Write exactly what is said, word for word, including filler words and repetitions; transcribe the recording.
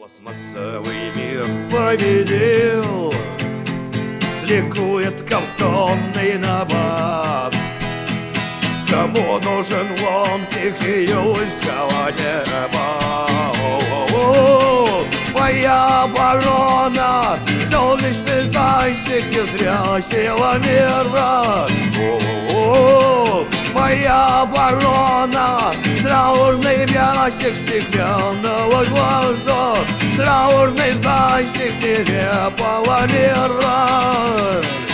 Пластмассовый мир победил, ликует картонный набат. Кому нужен ломтик июльского неба? О-о-о, моя оборона, солнечный зайчик не зря сила мира. О-о-о, моя оборона, траурный мясик стеклянного глаза, траурный зайчик нелепого мира.